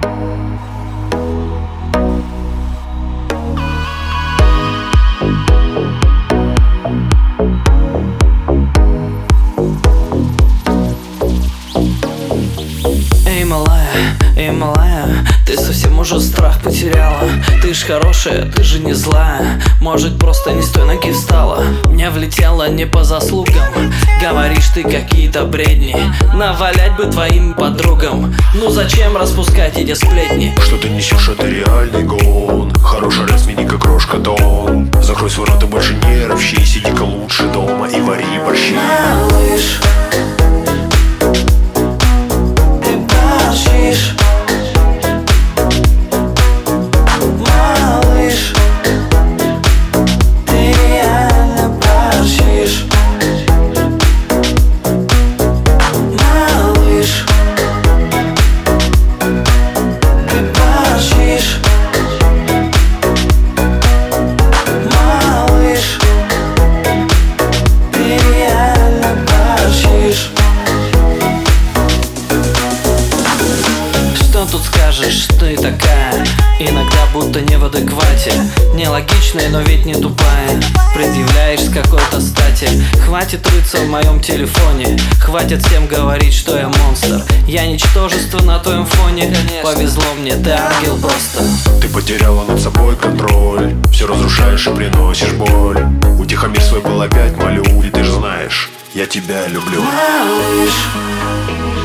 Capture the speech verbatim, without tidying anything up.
Эй, малая, эй, малая, ты совсем уже страх потеряла. Ты ж хорошая, ты же не злая. Может, просто не с той ноги встала. Мне влетело не по заслугам. Говоришь ты какие-то бредни. Навалять бы твоим подругам. Ну зачем распускать эти сплетни? Что ты несешь, это реальный гон. Хороший рэп, смени как крошка тон. Закрой свой рот и больше не ропщи. Сиди-ка лучше дома и вари борщи. Малыш, малыш, ты реально борщишь. Малыш, ты борщишь. Малыш, ты реально борщишь. Что тут скажешь, ты такая? Иногда будто не в адеквате. Нелогичная, но ведь не тупая. Предъявляешь с какой-то стати. Хватит рыться в моем телефоне. Хватит всем говорить, что я монстр. Я ничтожество на твоем фоне. Конечно. Повезло мне, ты ангел просто. Ты потеряла над собой контроль. Все разрушаешь и приносишь боль. Утихомирь свой был опять молю. И ты же знаешь, я тебя люблю. Малыш,